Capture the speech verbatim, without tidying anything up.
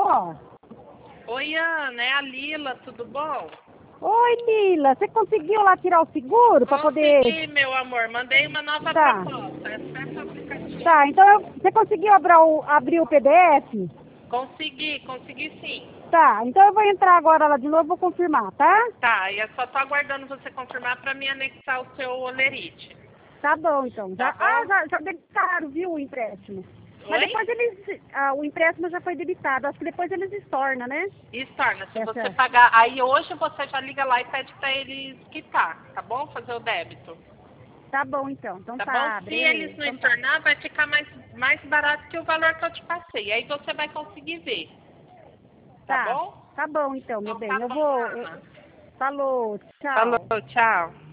Alô? Oi, Ana, é a Lila, tudo bom? Oi, Lila. Você conseguiu lá tirar o seguro para poder... Consegui, meu amor, mandei uma nova Tá. proposta. Acessa o aplicativo. Tá, então eu- você conseguiu abrir o, abrir o P D F? Consegui, consegui sim. Tá, então eu vou entrar agora lá de novo e vou confirmar, tá? Tá, e eu só tô aguardando você confirmar para me anexar o seu olerite. Tá bom, então. Já, Tá ah, bom? já, já debitaram, viu, o empréstimo. Mas Oi? depois eles... Ah, o empréstimo já foi debitado. Acho que depois eles estornam, né? Estorna, se Essa- você pagar. Aí hoje você já liga lá e pede para eles quitar, tá bom? Fazer o débito. Tá bom, então. Então Tá tá, bom? Se beleza. eles não Então tá. estornar, vai ficar mais, mais barato que o valor que eu te passei. Aí você vai conseguir ver. Tá Tá, bom? tá bom então, meu Então bem. tá Eu bom, vou... eu- Ana. Falou, Falou, tchau. tchau.